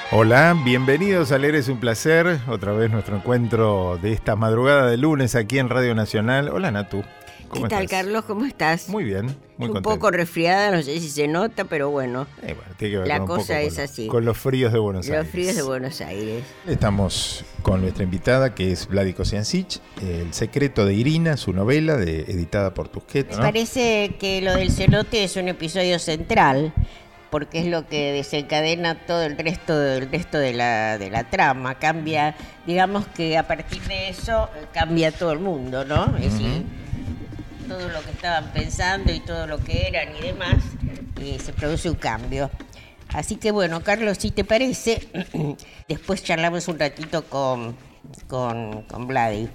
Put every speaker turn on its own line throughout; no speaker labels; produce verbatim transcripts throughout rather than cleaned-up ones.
Hola, bienvenidos a Leer es un placer, otra vez nuestro encuentro de esta madrugada de lunes aquí en Radio Nacional. Hola Natu, ¿cómo
¿Qué tal,
estás?
Carlos? ¿Cómo estás?
Muy bien, muy
un
contento.
poco resfriada, no sé si se nota, pero bueno,
Eh, bueno, tiene que ver
la
con un
cosa
poco
es
con,
así.
con los fríos de Buenos Aires.
Los fríos de Buenos Aires.
Estamos con nuestra invitada que es Vladi Kosiancic, El secreto de Irina, su novela de, editada por Tusquets,
Me
¿no?
parece que lo del cenote es un episodio central, porque es lo que desencadena todo el resto del resto de la de la trama. Cambia, digamos que a partir de eso eh, cambia todo el mundo, ¿no? Es decir, todo lo que estaban pensando y todo lo que eran y demás, eh, se produce un cambio. Así que bueno, Carlos, si te parece, después charlamos un ratito con, con, con Vladi.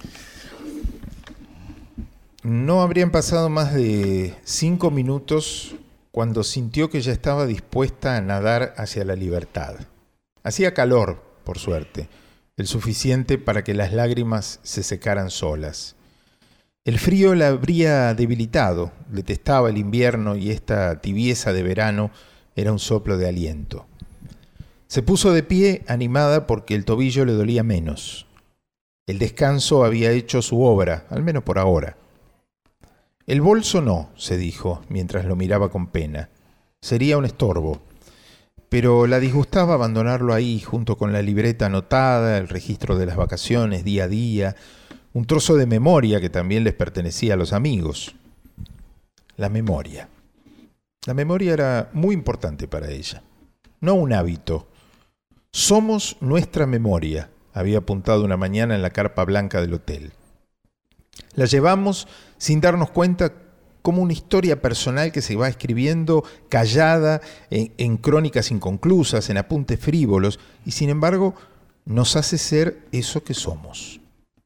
No habrían pasado más de cinco minutos cuando sintió que ya estaba dispuesta a nadar hacia la libertad. Hacía calor, por suerte, el suficiente para que las lágrimas se secaran solas. El frío la habría debilitado, detestaba el invierno y esta tibieza de verano era un soplo de aliento. Se puso de pie animada porque el tobillo le dolía menos. El descanso había hecho su obra, al menos por ahora. El bolso no, se dijo, mientras lo miraba con pena. Sería un estorbo. Pero la disgustaba abandonarlo ahí, junto con la libreta anotada, el registro de las vacaciones día a día, un trozo de memoria que también les pertenecía a los amigos. La memoria. La memoria era muy importante para ella. No un hábito. Somos nuestra memoria, había apuntado una mañana en la carpa blanca del hotel. La llevamos sin darnos cuenta como una historia personal que se va escribiendo callada en, en crónicas inconclusas, en apuntes frívolos, y sin embargo nos hace ser eso que somos.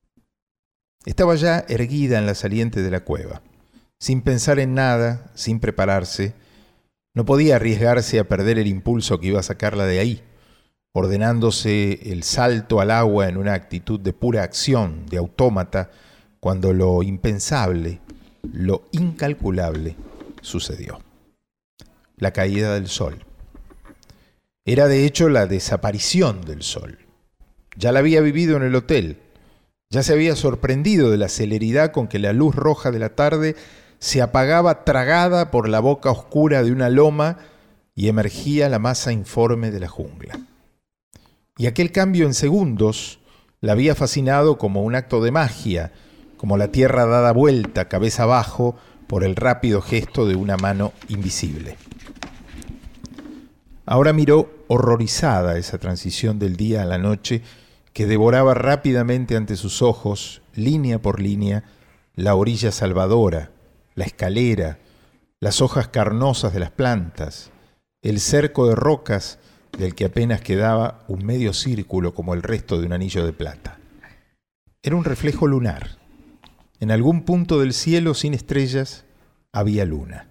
Estaba ya erguida en la saliente de la cueva, sin pensar en nada, sin prepararse. No podía arriesgarse a perder el impulso que iba a sacarla de ahí, ordenándose el salto al agua en una actitud de pura acción, de autómata, cuando lo impensable, lo incalculable, sucedió. La caída del sol. Era de hecho la desaparición del sol. Ya la había vivido en el hotel. Ya se había sorprendido de la celeridad con que la luz roja de la tarde se apagaba tragada por la boca oscura de una loma y emergía la masa informe de la jungla. Y aquel cambio en segundos la había fascinado como un acto de magia, como la tierra dada vuelta cabeza abajo por el rápido gesto de una mano invisible. Ahora miró horrorizada esa transición del día a la noche que devoraba rápidamente ante sus ojos, línea por línea, la orilla salvadora, la escalera, las hojas carnosas de las plantas, el cerco de rocas del que apenas quedaba un medio círculo como el resto de un anillo de plata. Era un reflejo lunar. En algún punto del cielo sin estrellas había luna.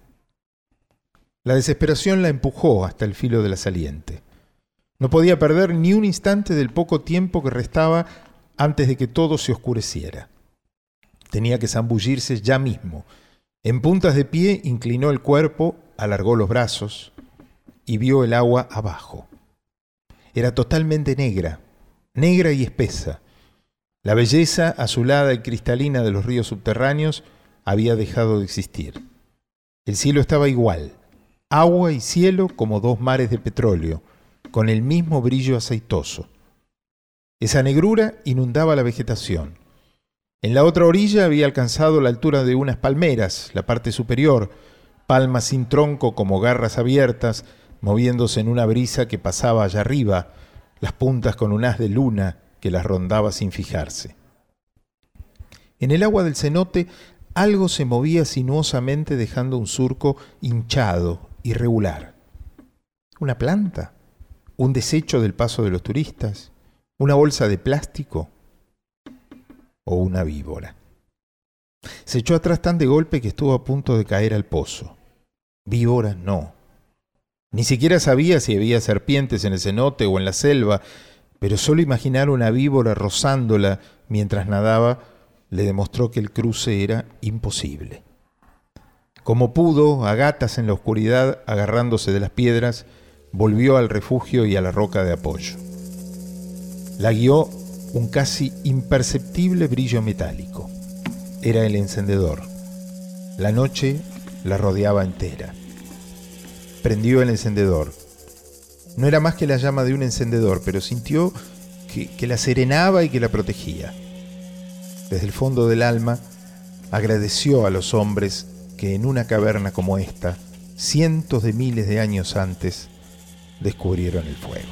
La desesperación la empujó hasta el filo de la saliente. No podía perder ni un instante del poco tiempo que restaba antes de que todo se oscureciera. Tenía que zambullirse ya mismo. En puntas de pie inclinó el cuerpo, alargó los brazos y vio el agua abajo. Era totalmente negra, negra y espesa. La belleza azulada y cristalina de los ríos subterráneos había dejado de existir. El cielo estaba igual, agua y cielo como dos mares de petróleo, con el mismo brillo aceitoso. Esa negrura inundaba la vegetación. En la otra orilla había alcanzado la altura de unas palmeras, la parte superior, palmas sin tronco como garras abiertas, moviéndose en una brisa que pasaba allá arriba, las puntas con un haz de luna que las rondaba sin fijarse. En el agua del cenote algo se movía sinuosamente dejando un surco hinchado, irregular. ¿Una planta? ¿Un desecho del paso de los turistas? ¿Una bolsa de plástico? ¿O una víbora? Se echó atrás tan de golpe que estuvo a punto de caer al pozo. Víbora no. Ni siquiera sabía si había serpientes en el cenote o en la selva, pero solo imaginar una víbora rozándola mientras nadaba le demostró que el cruce era imposible. Como pudo, a gatas en la oscuridad, agarrándose de las piedras, volvió al refugio y a la roca de apoyo. La guió un casi imperceptible brillo metálico. Era el encendedor. La noche la rodeaba entera. Prendió el encendedor. No era más que la llama de un encendedor, pero sintió que, que la serenaba y que la protegía. Desde el fondo del alma, agradeció a los hombres que en una caverna como esta, cientos de miles de años antes, descubrieron el fuego.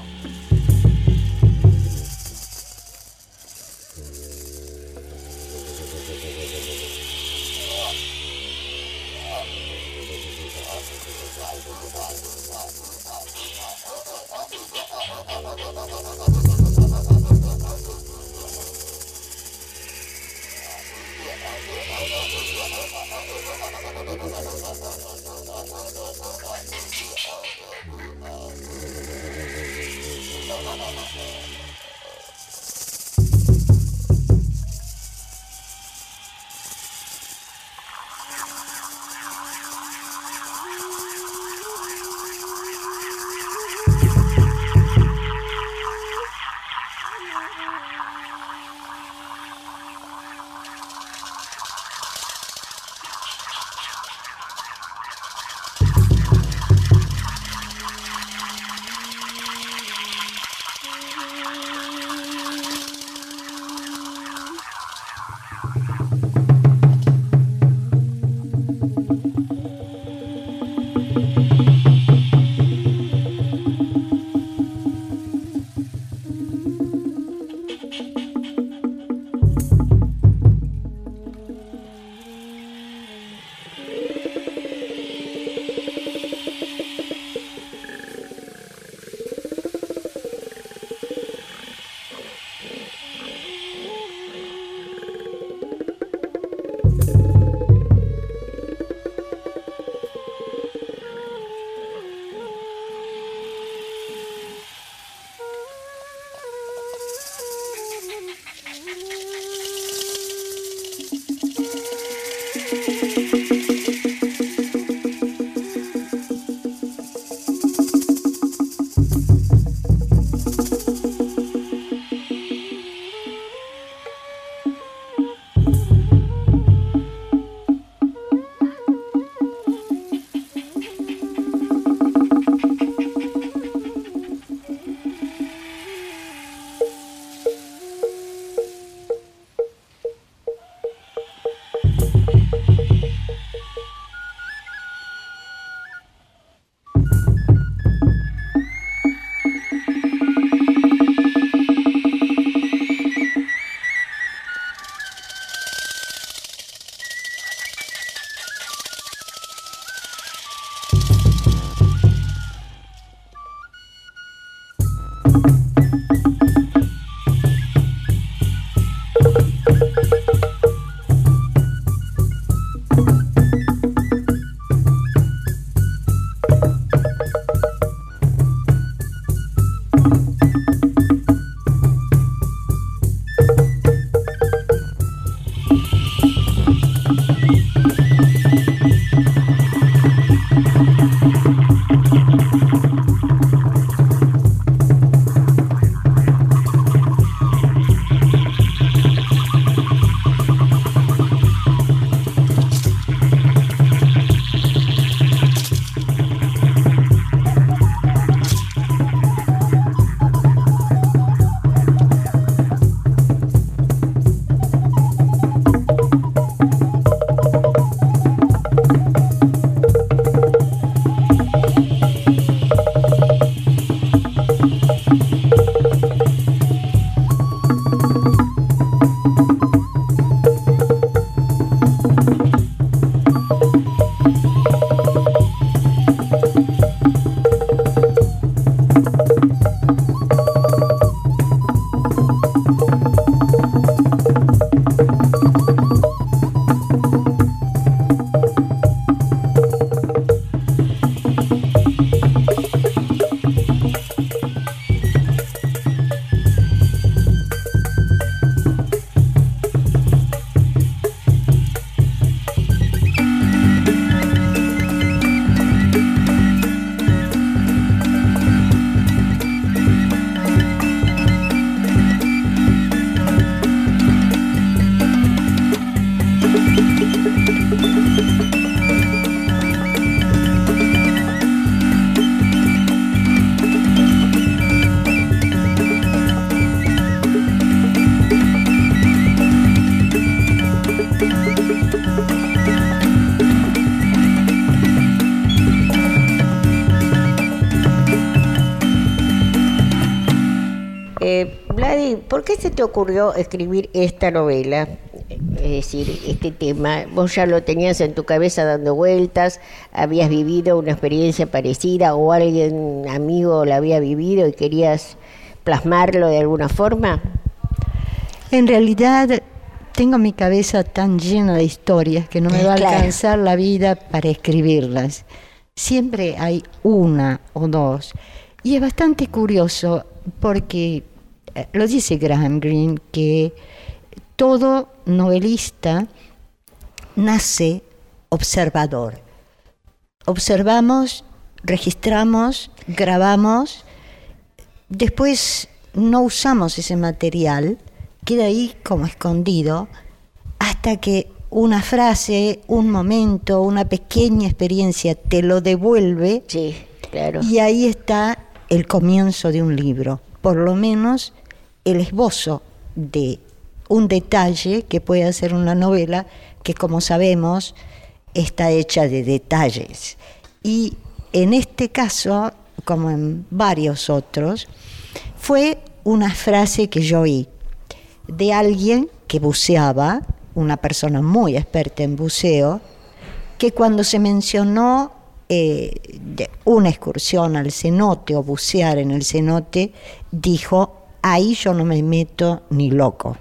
qué, ¿por qué se te ocurrió escribir esta novela? Es decir, este tema, vos ya lo tenías en tu cabeza dando vueltas, habías vivido una experiencia parecida o alguien amigo la había vivido y querías plasmarlo de alguna forma.
En realidad tengo mi cabeza tan llena de historias que no me va a
Claro.
alcanzar la vida para escribirlas. Siempre hay una o dos. Y es bastante curioso porque eh, lo dice Graham Greene, que todo novelista nace observador. Observamos, registramos, grabamos, después no usamos ese material, queda ahí como escondido, hasta que una frase, un momento, una pequeña experiencia te lo devuelve.
Sí, claro.
Y ahí está el comienzo de un libro, por lo menos el esbozo de un detalle que puede ser una novela que, como sabemos, está hecha de detalles. Y en este caso, como en varios otros, fue una frase que yo oí de alguien que buceaba, una persona muy experta en buceo, que cuando se mencionó eh, de una excursión al cenote o bucear en el cenote, dijo: ahí yo no me meto ni loco.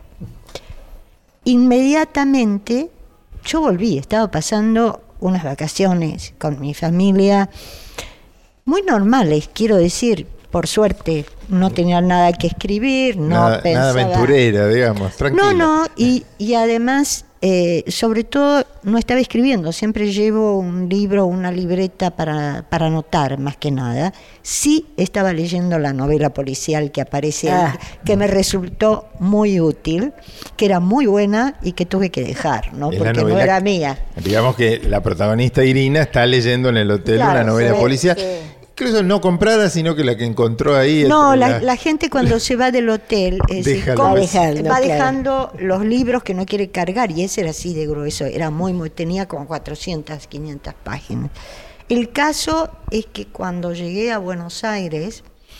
Inmediatamente yo volví, estaba pasando unas vacaciones con mi familia, muy normales, quiero decir, por suerte no tenía nada que escribir, no
nada,
pensaba...
nada aventurera, digamos, tranquila.
No, no, y, y además, eh, sobre todo, no estaba escribiendo, siempre llevo un libro, una libreta para, para anotar, más que nada. Sí estaba leyendo la novela policial que aparece ahí,
Ah.
que me resultó muy útil, que era muy buena y que tuve que dejar, ¿no?
Es la
Porque no
novela-
era mía.
Digamos que la protagonista Irina está leyendo en el hotel
Claro,
una novela
sí,
policial,
sí.
incluso no comprada, sino que la que encontró ahí.
No,
entre
la, la gente cuando se va del hotel es decir,
Deja
¿cómo-
Va dejando,
va
claro.
dejando los libros que no quiere cargar, y ese era así de grueso, era muy, muy, tenía como cuatrocientas, quinientas páginas. El caso es que cuando llegué a Buenos Aires,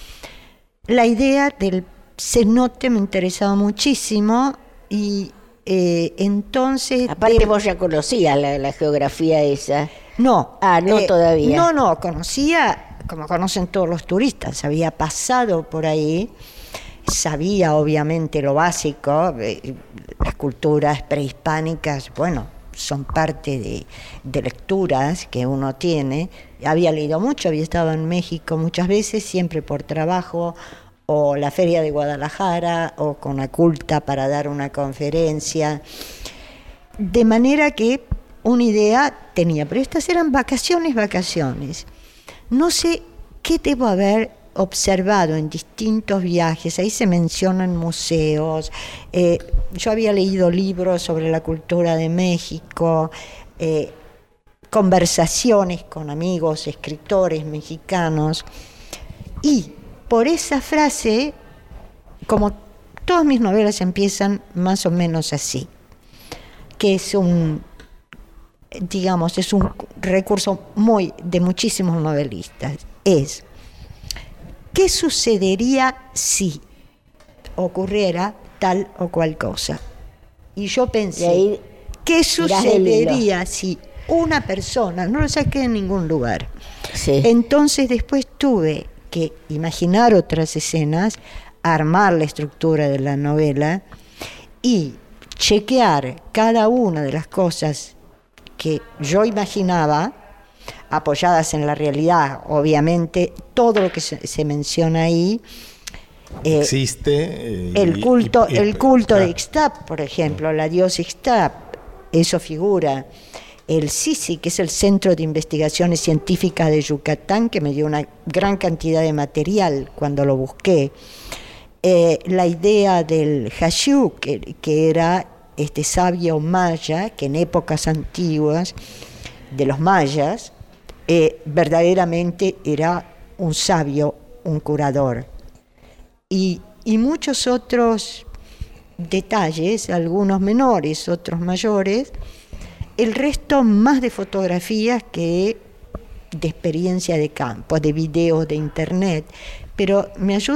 la idea del cenote me interesaba muchísimo y eh, entonces...
Aparte
de-
vos ya conocías la, la geografía esa.
No.
Ah, no todavía.
No, no, conocía, como conocen todos los turistas, había pasado por ahí, sabía obviamente lo básico, eh, las culturas prehispánicas, bueno, son parte de, de lecturas que uno tiene. Había leído mucho, había estado en México muchas veces, siempre por trabajo, o la Feria de Guadalajara, o con Aculta para dar una conferencia. De manera que una idea tenía, pero estas eran vacaciones, vacaciones. No sé qué debo haber observado en distintos viajes, ahí se mencionan museos, eh, yo había leído libros sobre la cultura de México, eh, conversaciones con amigos, escritores mexicanos, y por esa frase, como todas mis novelas empiezan más o menos así, que es un, digamos, es un recurso muy de muchísimos novelistas, es ¿qué sucedería si ocurriera tal o cual cosa? Y yo
Y
pensé,
ahí
¿qué
tirás del hilo.
sucedería si una persona, no lo saqué en ningún lugar?
Sí.
Entonces después tuve que imaginar otras escenas, armar la estructura de la novela y chequear cada una de las cosas que yo imaginaba, apoyadas en la realidad, obviamente, todo lo que se, se menciona ahí. eh,
existe. eh,
el
y-
culto,
y- y-
el culto de
claro.
Ixtap, por ejemplo, la diosa Ixtap, eso figura. El SISI, que es el Centro de Investigaciones Científicas de Yucatán, que me dio una gran cantidad de material cuando lo busqué. Eh, la idea del Hashu, que, que era este sabio maya, que en épocas antiguas de los mayas, eh, verdaderamente era un sabio, un curador. Y, y muchos otros detalles, algunos menores, otros mayores, el resto más de fotografías que de experiencia de campo, de videos de internet, pero me ayudan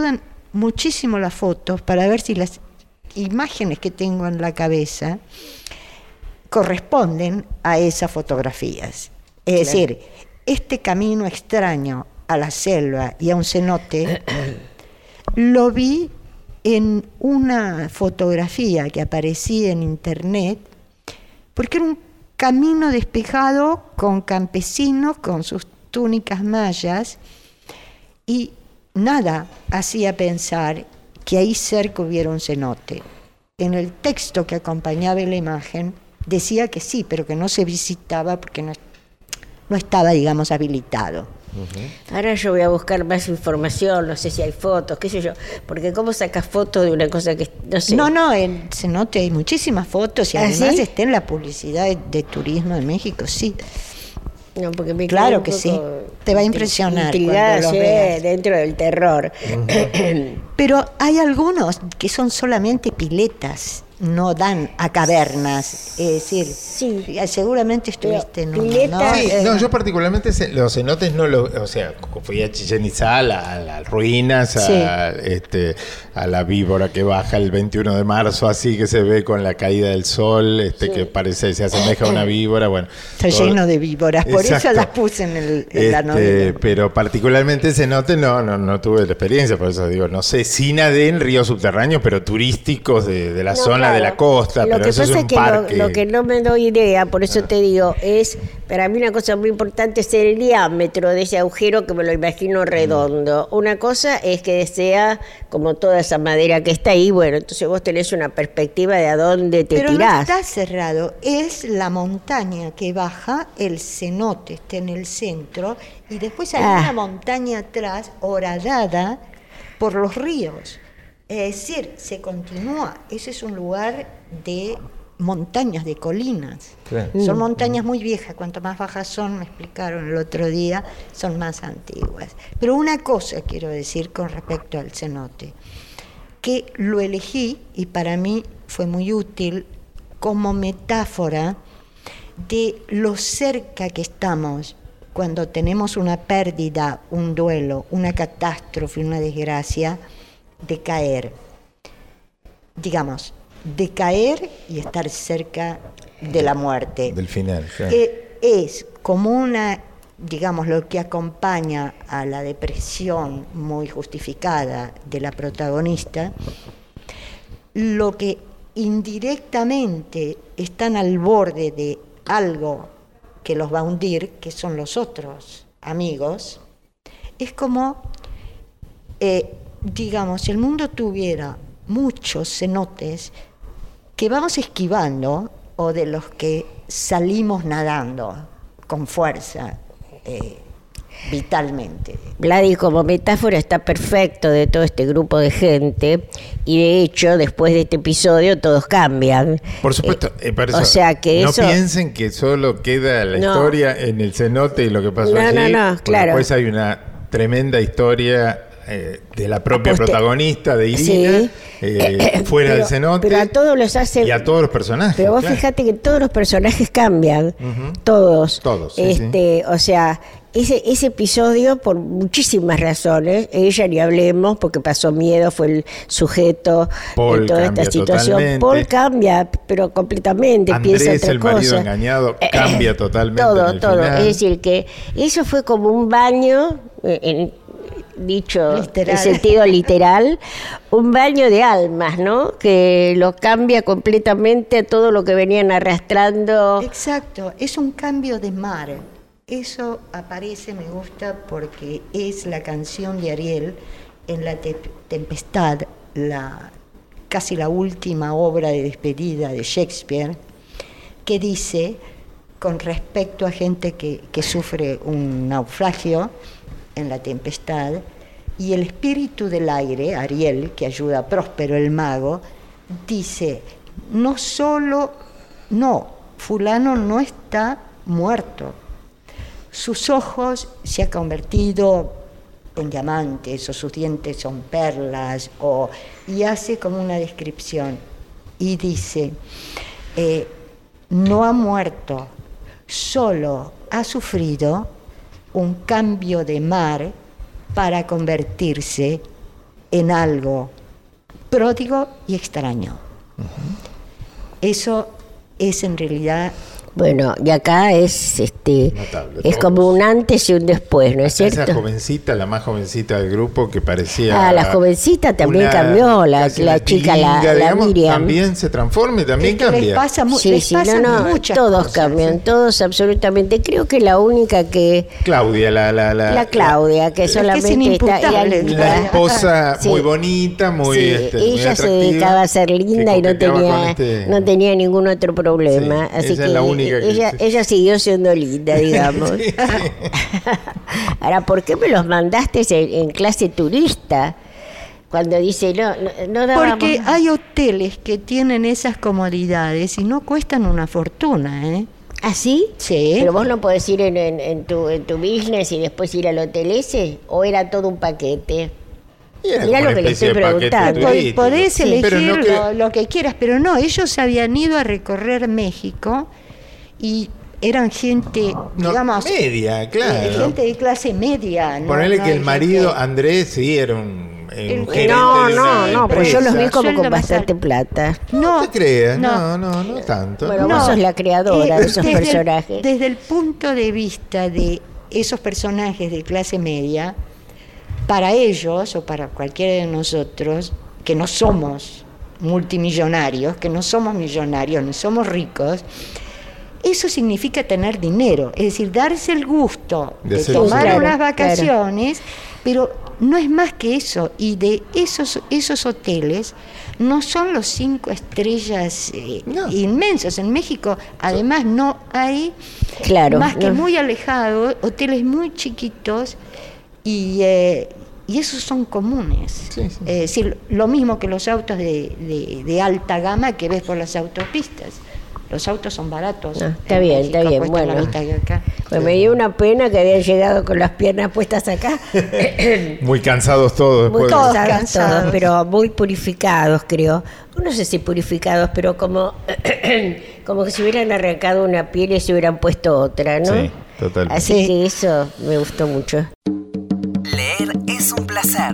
muchísimo las fotos para ver si las imágenes que tengo en la cabeza corresponden a esas fotografías. Es claro. decir, este camino extraño a la selva y a un cenote lo vi en una fotografía que aparecía en internet, porque era un camino despejado con campesinos con sus túnicas mayas, y nada hacía pensar que ahí cerca hubiera un cenote. En el texto que acompañaba la imagen decía que sí, pero que no se visitaba porque no, no estaba, digamos, habilitado.
Uh-huh. Ahora yo voy a buscar más información, no sé si hay fotos, qué sé yo, porque cómo sacas fotos de una cosa que no sé.
No, no, en cenote hay muchísimas fotos y
¿Ah,
además
sí?
está en la publicidad de, de turismo de México, sí.
No, porque me
claro que sí, te va a impresionar
intrigada,
cuando los
sí,
veas.
Dentro del terror. Uh-huh.
Pero hay algunos que son solamente piletas, no dan a cavernas, es decir,
sí.
seguramente estuviste en uno,
pileta,
¿no?
Sí,
Eh,
no, yo particularmente ce- los cenotes no lo, o sea, fui a Chichén Itzá, a, la- a las ruinas, a,
Sí.
este, a la víbora que baja el veintiuno de marzo, así que se ve con la caída del sol, este,
Sí.
que parece, se asemeja a una víbora, bueno.
Está
todo-
lleno de víboras, por
Exacto.
eso las puse en, el, en la
Este,
novela.
pero particularmente cenote no, no, no tuve la experiencia, por eso digo, no sé, sí nadé en ríos subterráneos, pero turísticos de, de la
No,
zona
claro.
de la costa,
Lo
pero
que
eso
pasa
es
es,
un
que
parque.
lo, lo que no me doy idea, por eso te digo, es para mí una cosa muy importante es el diámetro de ese agujero, que me lo imagino redondo. Una cosa es que sea como toda esa madera que está ahí, bueno, entonces vos tenés una perspectiva de a dónde te
Pero
tirás.
no está cerrado, es la montaña que baja, el cenote está en el centro y después hay
Ah.
una montaña atrás horadada por los ríos. Es decir, se continúa, ese es un lugar de montañas, de colinas.
Claro.
Son montañas muy viejas, cuanto más bajas son, me explicaron el otro día, son más antiguas. Pero una cosa quiero decir con respecto al cenote, que lo elegí y para mí fue muy útil como metáfora de lo cerca que estamos cuando tenemos una pérdida, un duelo, una catástrofe, una desgracia, de caer. Digamos, de caer y estar cerca de la muerte.
Del final, claro.
Eh, es como una, digamos, lo que acompaña a la depresión muy justificada de la protagonista, lo que indirectamente están al borde de algo que los va a hundir, que son los otros amigos, es como, eh, digamos, si el mundo tuviera muchos cenotes que vamos esquivando o de los que salimos nadando con fuerza, eh, vitalmente.
Vladi, como metáfora está perfecto de todo este grupo de gente y de hecho después de este episodio todos cambian.
Por supuesto,
Eh,
eh, por
o
eso,
sea que
no
eso...
piensen que solo queda la
No.
historia en el cenote y lo que pasó
No,
allí.
no, no,
porque
claro.
Después hay una tremenda historia eh, de la propia
Aposte-
protagonista, de Irina,
Sí.
eh, fuera
Pero-
del cenote.
pero a todos los hace-
Y a todos los personajes.
Pero vos
claro.
fíjate que todos los personajes cambian,
Ujú.
todos.
Todos, sí,
este, O sea, ese, ese episodio, por muchísimas razones, ella ni hablemos, porque pasó miedo, fue el sujeto
Paul
de toda esta
cambia
situación.
totalmente.
Paul cambia, pero completamente,
Andrés,
piensa otra
el marido
cosa.
engañado, cambia totalmente
Todo,
en el
todo.
final.
Es decir, que eso fue como un baño, eh, en, dicho
Literal.
en sentido literal, un baño de almas, ¿no? Que lo cambia completamente a todo lo que venían arrastrando.
Exacto, es un cambio de mar. Eso aparece, me gusta, porque es la canción de Ariel en La Te- Tempestad, la, casi la última obra de despedida de Shakespeare, que dice, con respecto a gente que, que sufre un naufragio en La Tempestad, y el espíritu del aire, Ariel, que ayuda a Próspero el mago, dice, no solo, no, fulano no está muerto, sus ojos se han convertido en diamantes, o sus dientes son perlas, o, y hace como una descripción, y dice, eh, no ha muerto, solo ha sufrido un cambio de mar para convertirse en algo pródigo y extraño. Uh-huh. Eso es en realidad...
Bueno, y acá es este
notable,
es como un antes y un después, ¿no es cierto?
Esa jovencita, la más jovencita del grupo, que parecía...
Ah, la jovencita también
una,
cambió, la, la chica, la, la
digamos,
Miriam.
También se transforma y también
es que
cambia.
Les pasa, mu-
sí,
les
sí,
pasa
no, no,
muchas
todos
cosas,
cambian,
¿eh?
todos absolutamente. Creo que la única que...
Claudia, la... La, la,
La Claudia, que
es que
solamente
es
está...
inimputable.
y
la esposa
Sí.
muy bonita, muy,
Sí,
este, muy
ella se
atractiva,
dedicaba a ser linda
que
y no
coqueteaba
tenía,
con este-
no tenía ningún otro problema.
Sí,
así
esa
que,
es la única que-
ella, ella siguió siendo linda, digamos.
Sí, sí.
Ahora, ¿por qué me los mandaste en, en clase turista? Cuando dice, no, no, no dábamos...
Porque hay hoteles que tienen esas comodidades y no cuestan una fortuna, ¿eh?
¿Ah, sí?
Sí.
Pero vos no podés ir en, en, en tu, en tu business y después ir al hotel ese, ¿o era todo un paquete?
Y era
Mirá
como
lo que
una
le estoy
especie de paquete
preguntando.
Pod-
turístico.
Podés
Sí,
elegir
pero no
lo,
que-
lo que quieras, pero no, ellos habían ido a recorrer México y eran gente,
No,
digamos,
media,
eh,
claro.
gente de clase media. ¿no?
Ponele
No
que
hay
el marido,
gente-
Andrés, sí, era un, un
El-
gerente
No,
de
no,
una
no, pues yo los vi
empresa.
como
Sueldo
con
más
bastante
alto.
plata.
No
No,
te creas,
no.
no, no, no tanto.
Bueno,
no.
vos sos la creadora de esos
desde el-
personajes.
desde el punto de vista de esos personajes de clase media, para ellos o para cualquiera de nosotros, que no somos multimillonarios, que no somos millonarios, no somos ricos, eso significa tener dinero, es decir, darse el gusto
De
de,
hacer
tomar
eso.
unas
Claro,
vacaciones, pero no es más que eso. Y de esos, esos hoteles no son los cinco estrellas eh,
No.
inmensos. En México, además, no hay,
Claro.
más que
no.
muy alejados, hoteles muy chiquitos y... eh, y esos son comunes.
Sí, sí.
Es decir, lo mismo que los autos de, de, de alta gama que ves por las autopistas. Los autos son baratos.
Ah,
en
está bien,
México,
está bien,
cuestan la
bueno.
mitad que acá.
Pues me dio una pena que habían llegado con las piernas puestas acá.
Muy cansados todos
Muy
después.
Todos
cansados,
cansados.
todos, pero muy purificados, creo. No sé si purificados, pero como, como que se hubieran arrancado una piel y se hubieran puesto otra, ¿no?
Sí, totalmente.
Así
Sí.
que eso me gustó mucho.
Leer es un placer.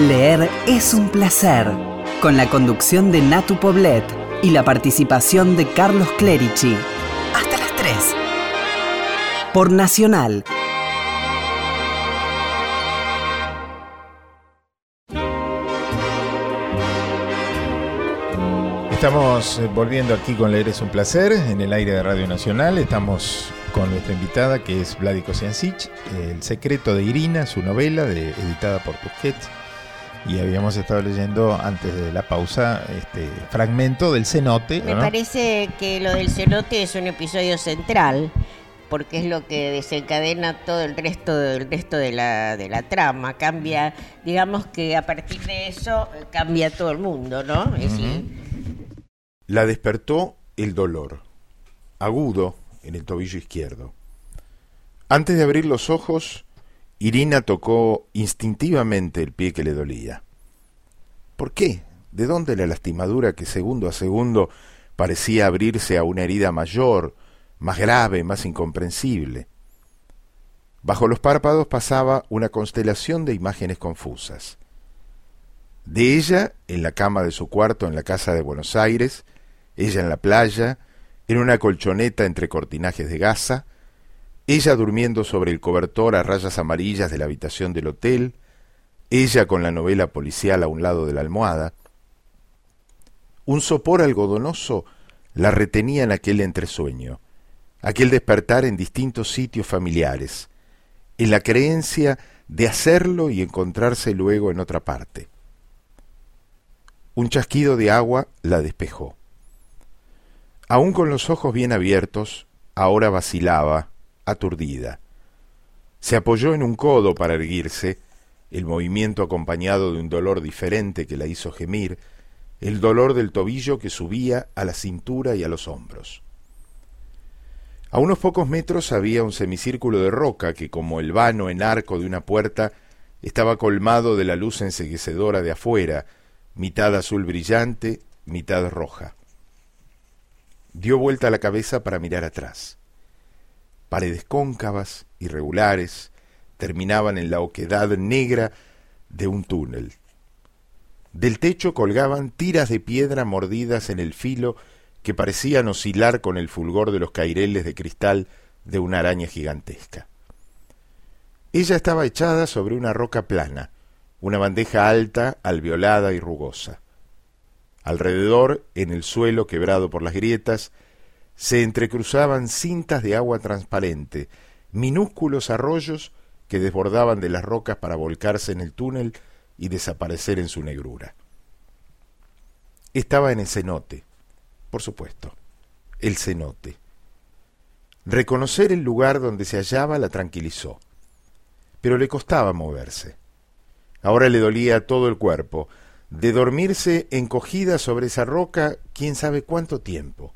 Leer es un placer, con la conducción de Natu Poblet y la participación de Carlos Clerici. Hasta las tres. Por Nacional.
Estamos volviendo aquí con Leer es un placer, en el aire de Radio Nacional. Estamos con nuestra invitada, que es Vladi Kosiancic, El secreto de Irina, su novela de, editada por Tusquets. Y habíamos estado leyendo antes de la pausa este fragmento del cenote.
Me
¿no?
parece que lo del cenote es un episodio central, porque es lo que desencadena todo el resto del resto de la de la trama. Cambia, digamos que a partir de eso cambia todo el mundo, ¿no? Es decir,
la despertó el dolor, agudo en el tobillo izquierdo. Antes de abrir los ojos, Irina tocó instintivamente el pie que le dolía. ¿Por qué? ¿De dónde la lastimadura que segundo a segundo parecía abrirse a una herida mayor, más grave, más incomprensible? Bajo los párpados pasaba una constelación de imágenes confusas. De ella, en la cama de su cuarto en la casa de Buenos Aires, ella en la playa, en una colchoneta entre cortinajes de gasa, ella durmiendo sobre el cobertor a rayas amarillas de la habitación del hotel, ella con la novela policial a un lado de la almohada. Un sopor algodonoso la retenía en aquel entresueño, aquel despertar en distintos sitios familiares, en la creencia de hacerlo y encontrarse luego en otra parte. Un chasquido de agua la despejó. Aún con los ojos bien abiertos, ahora vacilaba, aturdida. Se apoyó en un codo para erguirse, el movimiento acompañado de un dolor diferente que la hizo gemir, el dolor del tobillo que subía a la cintura y a los hombros. A unos pocos metros había un semicírculo de roca que, como el vano en arco de una puerta, estaba colmado de la luz enceguecedora de afuera, mitad azul brillante, mitad roja. Dio vuelta la cabeza para mirar atrás. Paredes cóncavas, irregulares, terminaban en la oquedad negra de un túnel. Del techo colgaban tiras de piedra mordidas en el filo que parecían oscilar con el fulgor de los caireles de cristal de una araña gigantesca. Ella estaba echada sobre una roca plana, una bandeja alta, alveolada y rugosa. Alrededor, en el suelo quebrado por las grietas, se entrecruzaban cintas de agua transparente, minúsculos arroyos que desbordaban de las rocas para volcarse en el túnel y desaparecer en su negrura. Estaba en el cenote, por supuesto, el cenote. Reconocer el lugar donde se hallaba la tranquilizó, pero le costaba moverse. Ahora le dolía todo el cuerpo, de dormirse encogida sobre esa roca quién sabe cuánto tiempo.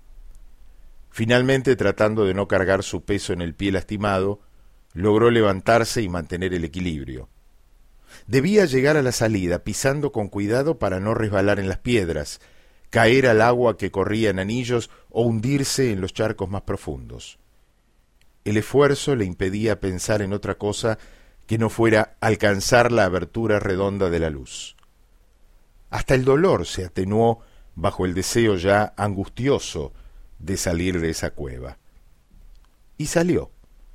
Finalmente, tratando de no cargar su peso en el pie lastimado, logró levantarse y mantener el equilibrio. Debía llegar a la salida, pisando con cuidado para no resbalar en las piedras, caer al agua que corría en anillos o hundirse en los charcos más profundos. El esfuerzo le impedía pensar en otra cosa que no fuera alcanzar la abertura redonda de la luz. Hasta el dolor se atenuó bajo el deseo ya angustioso de salir de esa cueva. Y salió.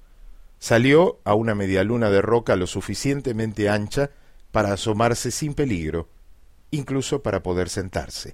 Salió a una medialuna de roca lo suficientemente ancha para asomarse sin peligro, incluso para poder sentarse.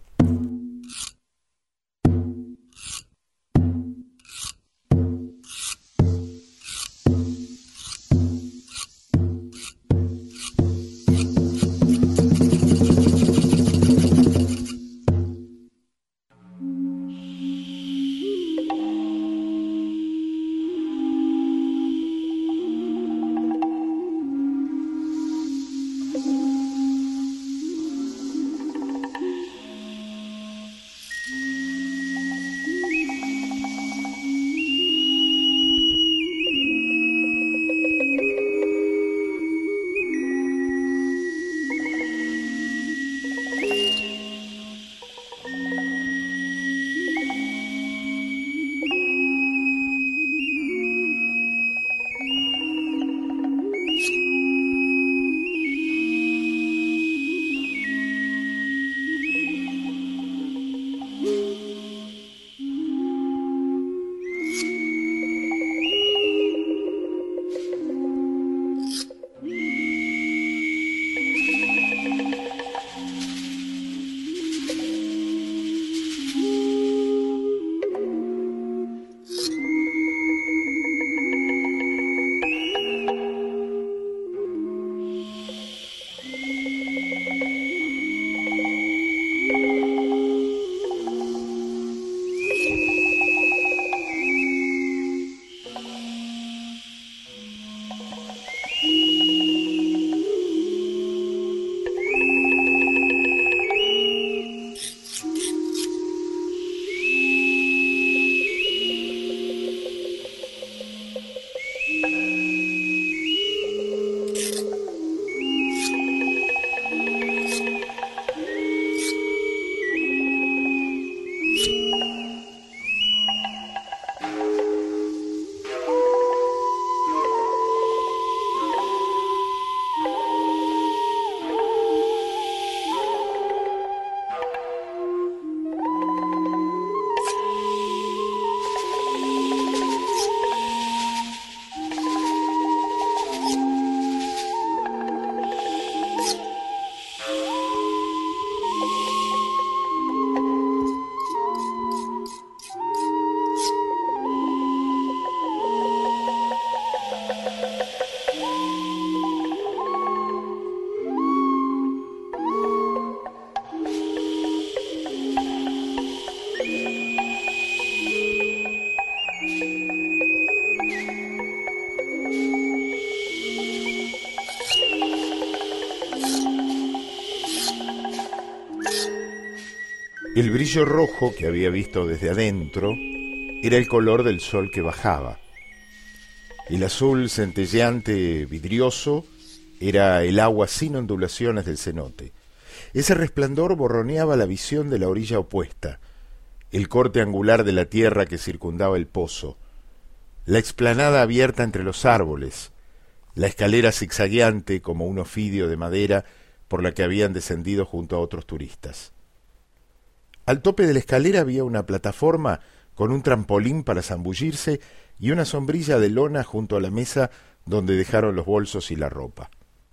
El brillo rojo que había visto desde adentro era el color del sol que bajaba. El azul centelleante vidrioso era el agua sin ondulaciones del cenote. Ese resplandor borroneaba la visión de la orilla opuesta, el corte angular de la tierra que circundaba el pozo, la explanada abierta entre los árboles, la escalera zigzagueante como un ofidio de madera por la que habían descendido junto a otros turistas. Al tope de la escalera había una plataforma con un trampolín para zambullirse y una sombrilla de lona junto a la mesa donde dejaron los bolsos y la ropa.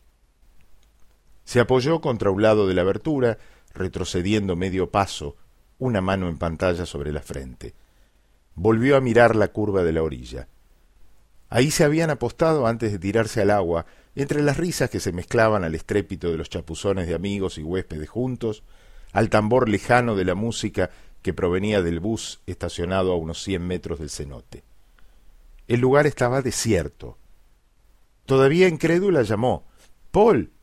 Se apoyó contra un lado de la abertura, retrocediendo medio paso, una mano en pantalla sobre la frente. Volvió a mirar la curva de la orilla. Ahí se habían apostado antes de tirarse al agua, entre las risas que se mezclaban al estrépito de los chapuzones de amigos y huéspedes juntos, al tambor lejano de la música que provenía del bus estacionado a unos cien metros del cenote. El lugar estaba desierto. Todavía incrédula llamó: «¡Paul!».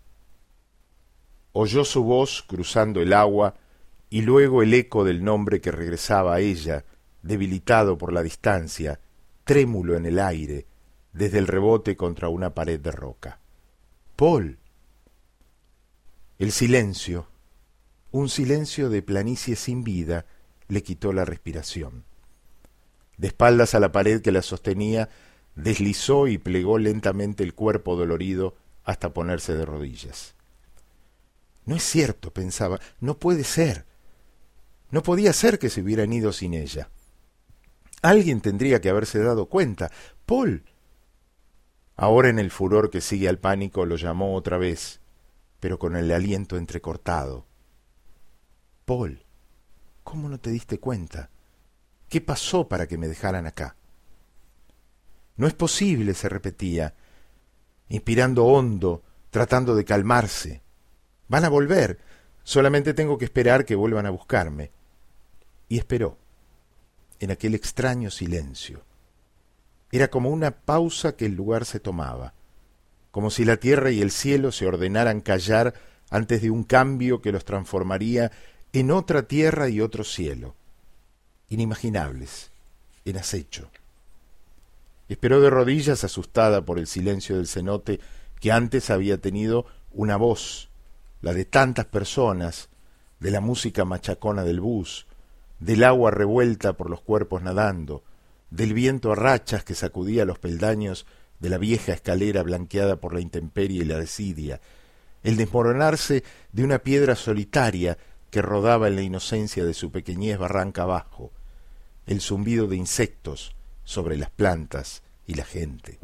Oyó su voz cruzando el agua y luego el eco del nombre que regresaba a ella, debilitado por la distancia, trémulo en el aire, desde el rebote contra una pared de roca. «¡Paul!». El silencio, un silencio de planicie sin vida, le quitó la respiración. De espaldas a la pared que la sostenía, deslizó y plegó lentamente el cuerpo dolorido hasta ponerse de rodillas. No es cierto, pensaba, no puede ser. No podía ser que se hubieran ido sin ella. Alguien tendría que haberse dado cuenta. «Paul». Ahora, en el furor que sigue al pánico, lo llamó otra vez, pero con el aliento entrecortado. «Paul, ¿cómo no te diste cuenta? ¿Qué pasó para que me dejaran acá?». «No es posible», se repetía, inspirando hondo, tratando de calmarse. «Van a volver, solamente tengo que esperar que vuelvan a buscarme». Y esperó, en aquel extraño silencio. Era como una pausa que el lugar se tomaba, como si la tierra y el cielo se ordenaran callar antes de un cambio que los transformaría en otra tierra y otro cielo, inimaginables, en acecho. Esperó de rodillas, asustada por el silencio del cenote que antes había tenido una voz, la de tantas personas, de la música machacona del bus, del agua revuelta por los cuerpos nadando, del viento a rachas que sacudía los peldaños de la vieja escalera blanqueada por la intemperie y la desidia, el desmoronarse de una piedra solitaria que rodaba en la inocencia de su pequeñez barranca abajo, el zumbido de insectos sobre las plantas y la gente.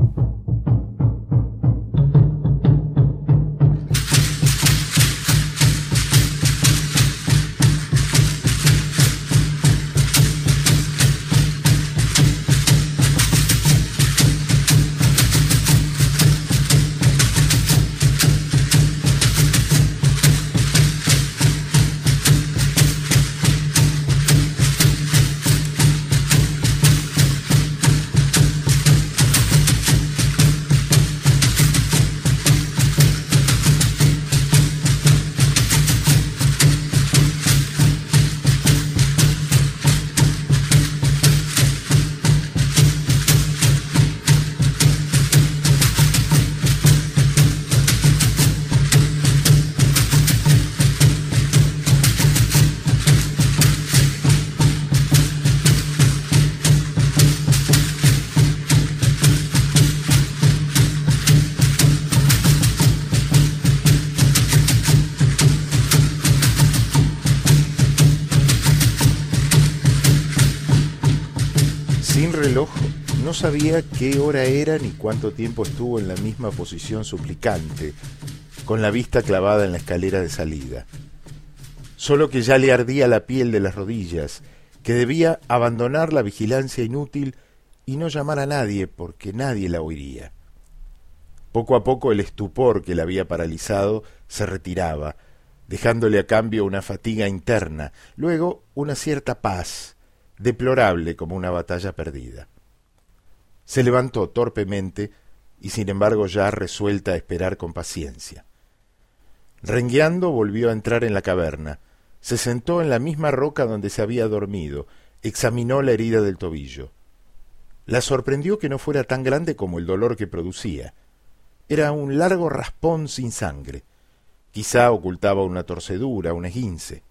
No sabía qué hora era ni cuánto tiempo estuvo en la misma posición suplicante, con la vista clavada en la escalera de salida. Solo que ya le ardía la piel de las rodillas, que debía abandonar la vigilancia inútil y no llamar a nadie, porque nadie la oiría. Poco a poco el estupor que la había paralizado se retiraba, dejándole a cambio una fatiga interna, luego una cierta paz, deplorable como una batalla perdida. Se levantó torpemente y sin embargo ya resuelta a esperar con paciencia. Rengueando volvió a entrar en la caverna, Se sentó en la misma roca donde se había dormido, examinó la herida del tobillo. La sorprendió que no fuera tan grande como el dolor que producía. Era un largo raspón sin sangre. Quizá ocultaba una torcedura, un esguince.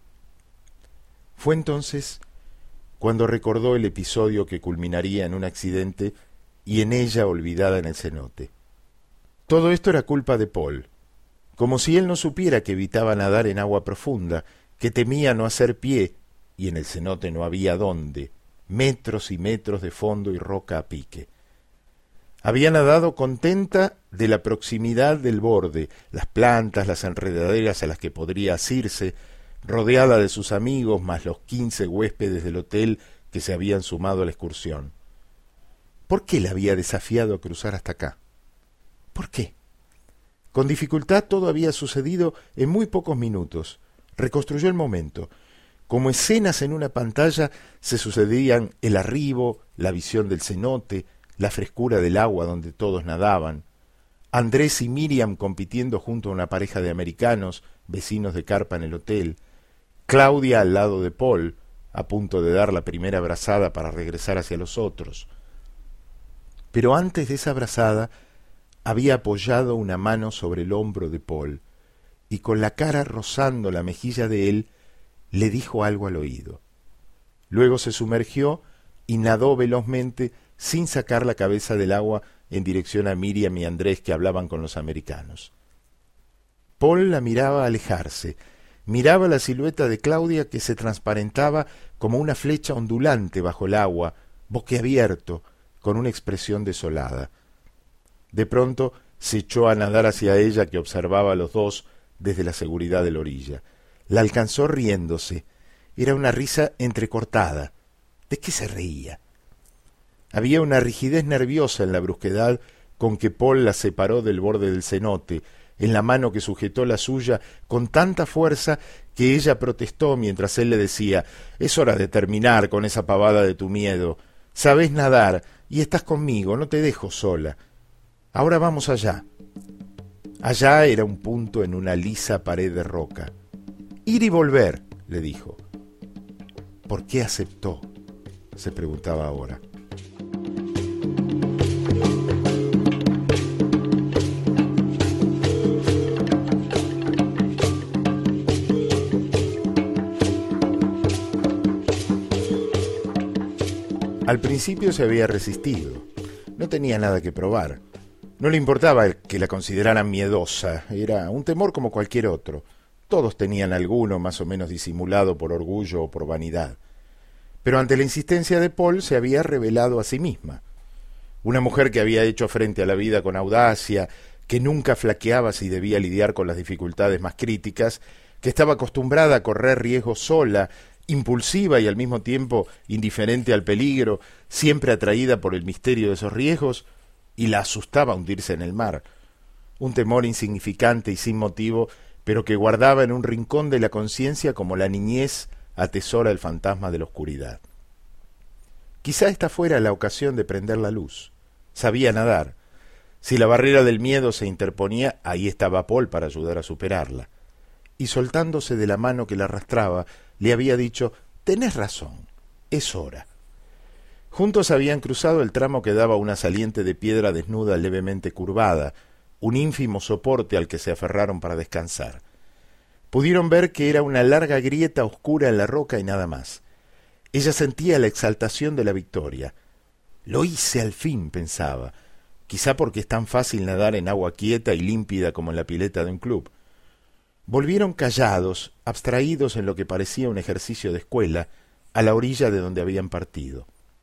Fue entonces cuando recordó el episodio que culminaría en un accidente y en ella olvidada en el cenote. Todo esto era culpa de Paul, como si él no supiera que evitaba nadar en agua profunda, que temía no hacer pie, y en el cenote no había dónde, metros y metros de fondo y roca a pique. Había nadado contenta de la proximidad del borde, las plantas, las enredaderas a las que podría asirse, rodeada de sus amigos más los quince huéspedes del hotel que se habían sumado a la excursión. ¿Por qué la había desafiado a cruzar hasta acá? ¿Por qué? Con dificultad todo había sucedido en muy pocos minutos. Reconstruyó el momento. Como escenas en una pantalla se sucedían el arribo, la visión del cenote, la frescura del agua donde todos nadaban, Andrés y Miriam compitiendo junto a una pareja de americanos, vecinos de carpa en el hotel, Claudia al lado de Paul, a punto de dar la primera abrazada para regresar hacia los otros. Pero antes de esa abrazada había apoyado una mano sobre el hombro de Paul, y con la cara rozando la mejilla de él, le dijo algo al oído. Luego se sumergió y nadó velozmente sin sacar la cabeza del agua en dirección a Miriam y Andrés que hablaban con los americanos. Paul la miraba alejarse, miraba la silueta de Claudia que se transparentaba como una flecha ondulante bajo el agua, boquiabierto, con una expresión desolada. De pronto se echó a nadar hacia ella que observaba a los dos desde la seguridad de la orilla. La alcanzó riéndose. Era una risa entrecortada. ¿De qué se reía? Había una rigidez nerviosa en la brusquedad con que Paul la separó del borde del cenote, en la mano que sujetó la suya con tanta fuerza que ella protestó mientras él le decía: «Es hora de terminar con esa pavada de tu miedo. Sabés nadar y estás conmigo, no te dejo sola. Ahora vamos allá». Allá era un punto en una lisa pared de roca. «Ir y volver», le dijo. ¿Por qué aceptó?, se preguntaba ahora. Al principio se había resistido. No tenía nada que probar. No le importaba que la consideraran miedosa. Era un temor como cualquier otro. Todos tenían alguno más o menos disimulado por orgullo o por vanidad. Pero ante la insistencia de Paul se había revelado a sí misma. Una mujer que había hecho frente a la vida con audacia, que nunca flaqueaba si debía lidiar con las dificultades más críticas, que estaba acostumbrada a correr riesgos sola, impulsiva y al mismo tiempo indiferente al peligro, siempre atraída por el misterio de esos riesgos, y la asustaba hundirse en el mar. Un temor insignificante y sin motivo, pero que guardaba en un rincón de la conciencia como la niñez atesora el fantasma de la oscuridad. Quizá esta fuera la ocasión de prender la luz. Sabía nadar. Si la barrera del miedo se interponía, ahí estaba Paul para ayudar a superarla. Y soltándose de la mano que la arrastraba, le había dicho: «Tenés razón, es hora». Juntos habían cruzado el tramo que daba a una saliente de piedra desnuda levemente curvada, un ínfimo soporte al que se aferraron para descansar. Pudieron ver que era una larga grieta oscura en la roca y nada más. Ella sentía la exaltación de la victoria. «Lo hice al fin», pensaba, quizá porque es tan fácil nadar en agua quieta y límpida como en la pileta de un club. Volvieron callados, abstraídos en lo que parecía un ejercicio de escuela, a la orilla de donde habían partido.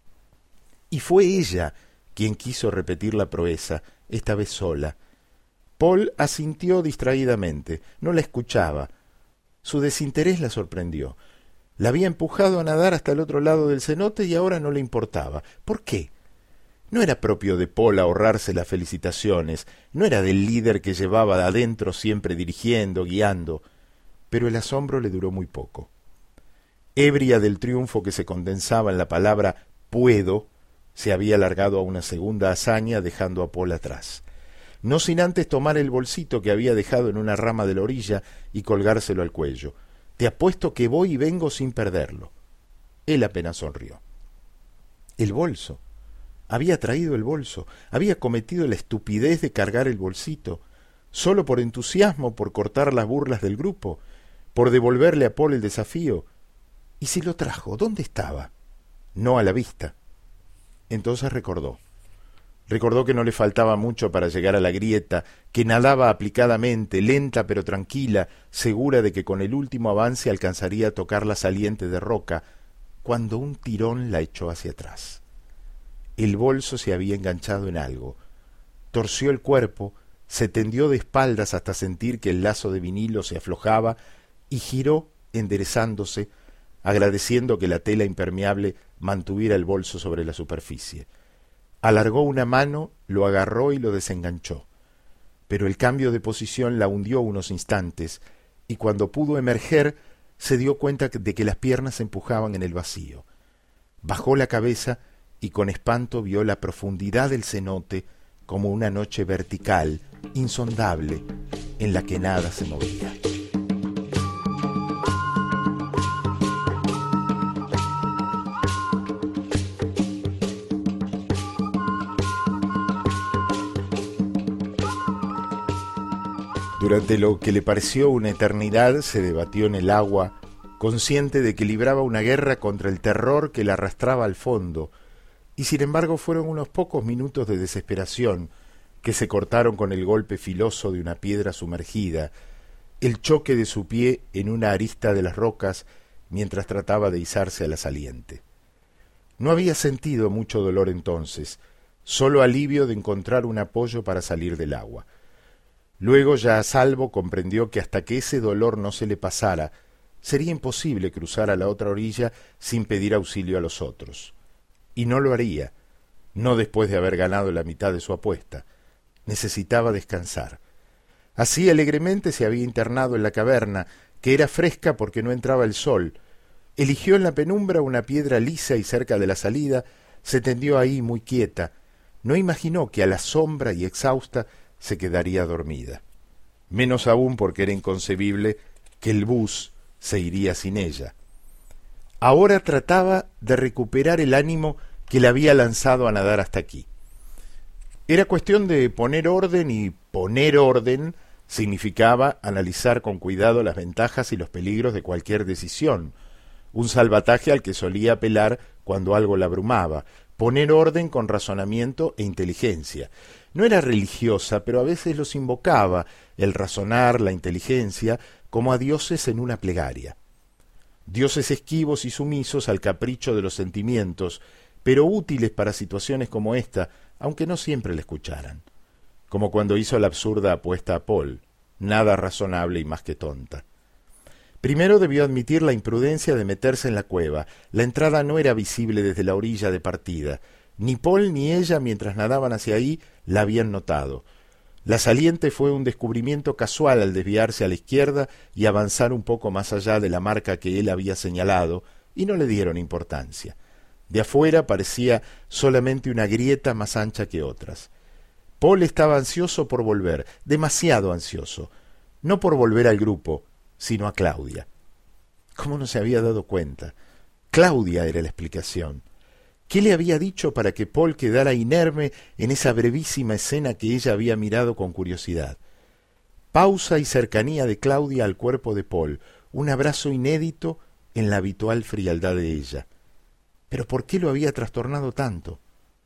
Y fue ella quien quiso repetir la proeza, esta vez sola. Paul asintió distraídamente, no la escuchaba. Su desinterés la sorprendió. La había empujado a nadar hasta el otro lado del cenote y ahora no le importaba. ¿Por qué? No era propio de Paul ahorrarse las felicitaciones, no era del líder que llevaba adentro siempre dirigiendo, guiando, pero el asombro le duró muy poco. Ebria del triunfo que se condensaba en la palabra «puedo», se había largado a una segunda hazaña dejando a Paul atrás, no sin antes tomar el bolsito que había dejado en una rama de la orilla y colgárselo al cuello. Te apuesto que voy y vengo sin perderlo. Él apenas sonrió. El bolso. Había traído el bolso. Había cometido la estupidez de cargar el bolsito, solo por entusiasmo, por cortar las burlas del grupo, por devolverle a Paul el desafío. ¿Y si lo trajo? ¿Dónde estaba? No a la vista. Entonces recordó. Recordó que no le faltaba mucho para llegar a la grieta, que nadaba aplicadamente, lenta pero tranquila, segura de que con el último avance alcanzaría a tocar la saliente de roca, cuando un tirón la echó hacia atrás. El bolso se había enganchado en algo. Torció el cuerpo, se tendió de espaldas hasta sentir que el lazo de vinilo se aflojaba y giró enderezándose, agradeciendo que la tela impermeable mantuviera el bolso sobre la superficie. Alargó una mano, lo agarró y lo desenganchó. Pero el cambio de posición la hundió unos instantes, y cuando pudo emerger, se dio cuenta de que las piernas se empujaban en el vacío. Bajó la cabeza y con espanto vio la profundidad del cenote como una noche vertical, insondable, en la que nada se movía. Durante lo que le pareció una eternidad se debatió en el agua, consciente de que libraba una guerra contra el terror que la arrastraba al fondo, y sin embargo fueron unos pocos minutos de desesperación que se cortaron con el golpe filoso de una piedra sumergida, el choque de su pie en una arista de las rocas mientras trataba de izarse a la saliente. No había sentido mucho dolor entonces, solo alivio de encontrar un apoyo para salir del agua. Luego, ya a salvo, comprendió que hasta que ese dolor no se le pasara, sería imposible cruzar a la otra orilla sin pedir auxilio a los otros. Y no lo haría, no después de haber ganado la mitad de su apuesta. Necesitaba descansar. Así alegremente se había internado en la caverna, que era fresca porque no entraba el sol. Eligió en la penumbra una piedra lisa y cerca de la salida, se tendió ahí muy quieta. No imaginó que a la sombra y exhausta se quedaría dormida. Menos aún porque era inconcebible que el bus se iría sin ella. Ahora trataba de recuperar el ánimo que le había lanzado a nadar hasta aquí. Era cuestión de poner orden, y poner orden significaba analizar con cuidado las ventajas y los peligros de cualquier decisión, un salvataje al que solía apelar cuando algo la abrumaba, poner orden con razonamiento e inteligencia. No era religiosa, pero a veces los invocaba, el razonar, la inteligencia, como a dioses en una plegaria. Dioses esquivos y sumisos al capricho de los sentimientos, pero útiles para situaciones como esta, aunque no siempre le escucharan. Como cuando hizo la absurda apuesta a Paul, nada razonable y más que tonta. Primero debió admitir la imprudencia de meterse en la cueva. La entrada no era visible desde la orilla de partida. Ni Paul ni ella, mientras nadaban hacia ahí, la habían notado. La saliente fue un descubrimiento casual al desviarse a la izquierda y avanzar un poco más allá de la marca que él había señalado, y no le dieron importancia. De afuera parecía solamente una grieta más ancha que otras. Paul estaba ansioso por volver, demasiado ansioso, no por volver al grupo, sino a Claudia. ¿Cómo no se había dado cuenta? Claudia era la explicación. ¿Qué le había dicho para que Paul quedara inerme en esa brevísima escena que ella había mirado con curiosidad? Pausa y cercanía de Claudia al cuerpo de Paul, un abrazo inédito en la habitual frialdad de ella. ¿Pero por qué lo había trastornado tanto?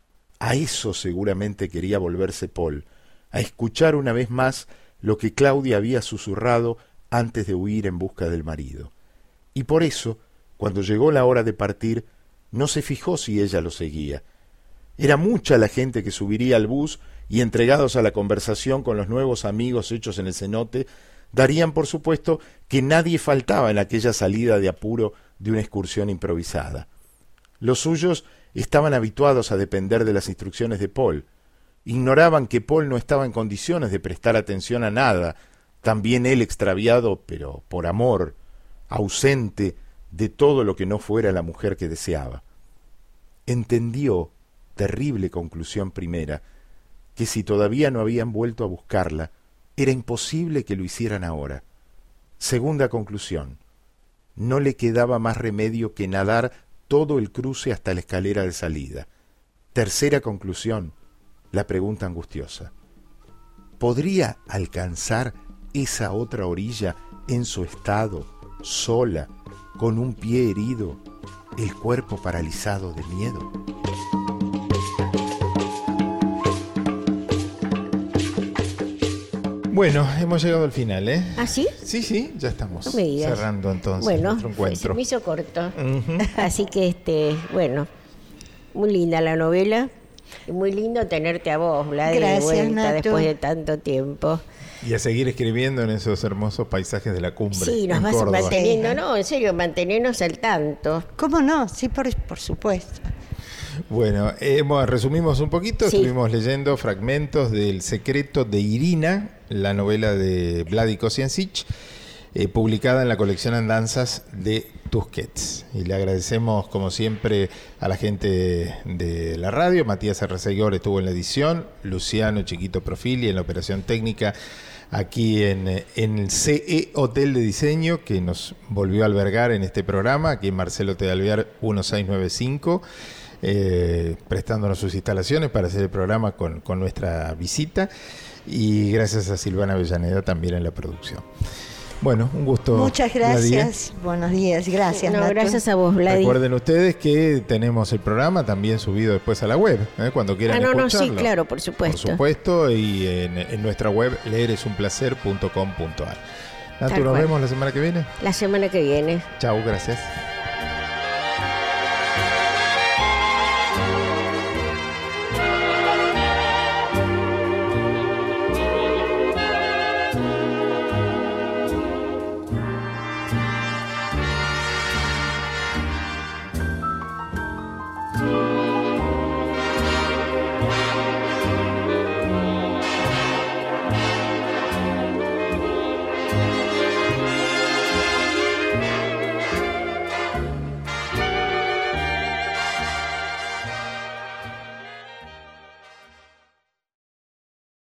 A eso seguramente quería volverse Paul, a escuchar una vez más lo que Claudia había susurrado antes de huir en busca del marido. Y por eso, cuando llegó la hora de partir, no se fijó si ella lo seguía. Era mucha la gente que subiría al bus y, entregados a la conversación con los nuevos amigos hechos en el cenote, darían por supuesto que nadie faltaba en aquella salida de apuro de una excursión improvisada. Los suyos estaban habituados a depender de las instrucciones de Paul. Ignoraban que Paul no estaba en condiciones de prestar atención a nada, también él extraviado, pero por amor, ausente de todo lo que no fuera la mujer que deseaba. Entendió, terrible conclusión primera, que si todavía no habían vuelto a buscarla, era imposible que lo hicieran ahora. Segunda conclusión, no le quedaba más remedio que nadar todo el cruce hasta la escalera de salida. Tercera conclusión, la pregunta angustiosa. ¿Podría alcanzar esa otra orilla en su estado, sola, con un pie herido, el cuerpo paralizado de miedo?
Bueno, hemos llegado al final, ¿eh?
¿Ah, sí?
Sí, sí, ya estamos
No me digas.
cerrando entonces
Bueno,
nuestro encuentro.
se me hizo corto.
Ujú.
Así que, este, bueno, muy linda la novela. Y muy lindo tenerte a vos, Vlad, de
Gracias,
vuelta
Natu.
después de tanto tiempo.
Y a seguir escribiendo en esos hermosos paisajes de la cumbre.
Sí, nos
en
vas
Córdoba.
manteniendo, no, en serio, mantenernos al tanto.
¿Cómo no? Sí, por, por supuesto.
Bueno, hemos, resumimos un poquito,
Sí.
estuvimos leyendo fragmentos del Secreto de Irina, la novela de Vladi Kosiancic, eh, publicada en la colección Andanzas de Tusquets. Y le agradecemos, como siempre, a la gente de la radio. Matías Arrasegor estuvo en la edición, Luciano Chiquito Profili en la operación técnica, aquí en, en el C E Hotel de Diseño, que nos volvió a albergar en este programa, aquí en Marcelo T. de Alvear dieciséis noventa y cinco. Eh, prestándonos sus instalaciones para hacer el programa con, con nuestra visita, y gracias a Silvana Avellaneda también en la producción. Bueno, un gusto.
Muchas
Nadia.
gracias. Buenos días. Gracias,
No,
Natu.
gracias a vos, Vladi.
Recuerden ustedes que tenemos el programa también subido después a la web, ¿eh? Cuando quieran
Ah, no, no,
escucharlo.
sí, claro, por supuesto.
Por supuesto, y en, en nuestra web leer es un placer punto com punto ar. Natu,
Tal
nos
cual.
vemos la semana que viene.
La semana que viene.
Chau, gracias.